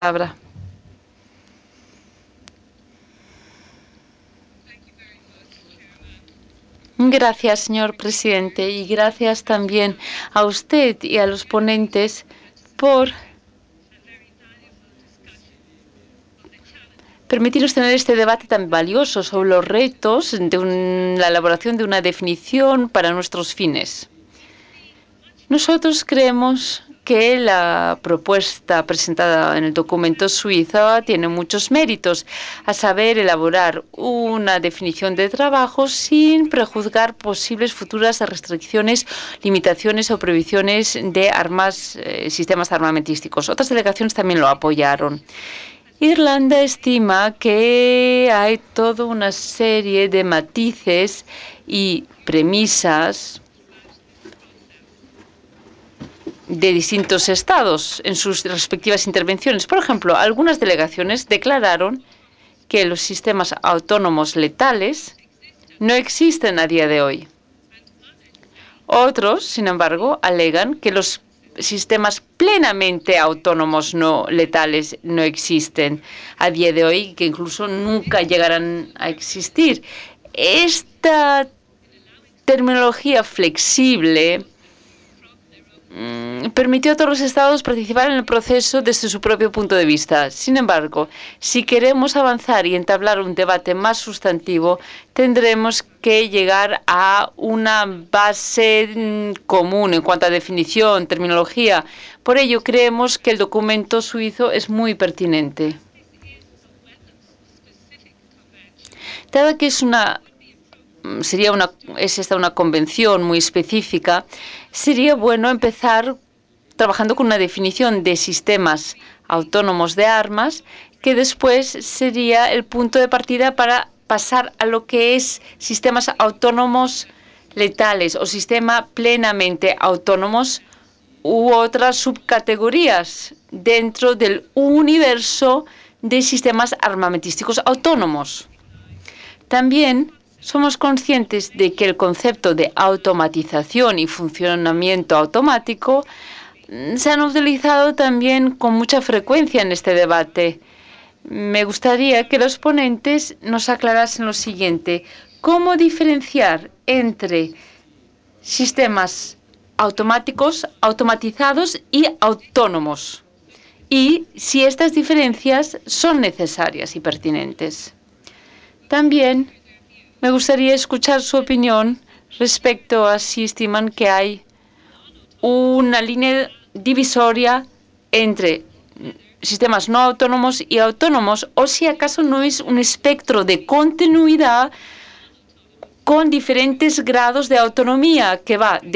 palabra. Gracias, señor presidente, y gracias también a usted y a los ponentes por permitirnos tener este debate tan valioso sobre los retos de la elaboración de una definición para nuestros fines. Nosotros creemos que la propuesta presentada en el documento suizo tiene muchos méritos, a saber, elaborar una definición de trabajo sin prejuzgar posibles futuras restricciones, limitaciones o prohibiciones de sistemas armamentísticos. Otras delegaciones también lo apoyaron. Irlanda estima que hay toda una serie de matices y premisas de distintos estados en sus respectivas intervenciones. Por ejemplo, algunas delegaciones declararon que los sistemas autónomos letales no existen a día de hoy. Otros, sin embargo, alegan que los sistemas plenamente autónomos no letales no existen a día de hoy y que incluso nunca llegarán a existir. Esta terminología flexible permitió a todos los estados participar en el proceso desde su propio punto de vista. Sin embargo, si queremos avanzar y entablar un debate más sustantivo, tendremos que llegar a una base común en cuanto a definición, terminología. Por ello, creemos que el documento suizo es muy pertinente. Dado que es esta una convención muy específica, sería bueno empezar trabajando con una definición de sistemas autónomos de armas, que después sería el punto de partida para pasar a lo que es sistemas autónomos letales o sistema plenamente autónomos u otras subcategorías dentro del universo de sistemas armamentísticos autónomos. También somos conscientes de que el concepto de automatización y funcionamiento automático se han utilizado también con mucha frecuencia en este debate. Me gustaría que los ponentes nos aclarasen lo siguiente: ¿cómo diferenciar entre sistemas automáticos, automatizados y autónomos? Y si estas diferencias son necesarias y pertinentes. También me gustaría escuchar su opinión respecto a si estiman que hay una línea divisoria entre sistemas no autónomos y autónomos, o si acaso no es un espectro de continuidad con diferentes grados de autonomía que va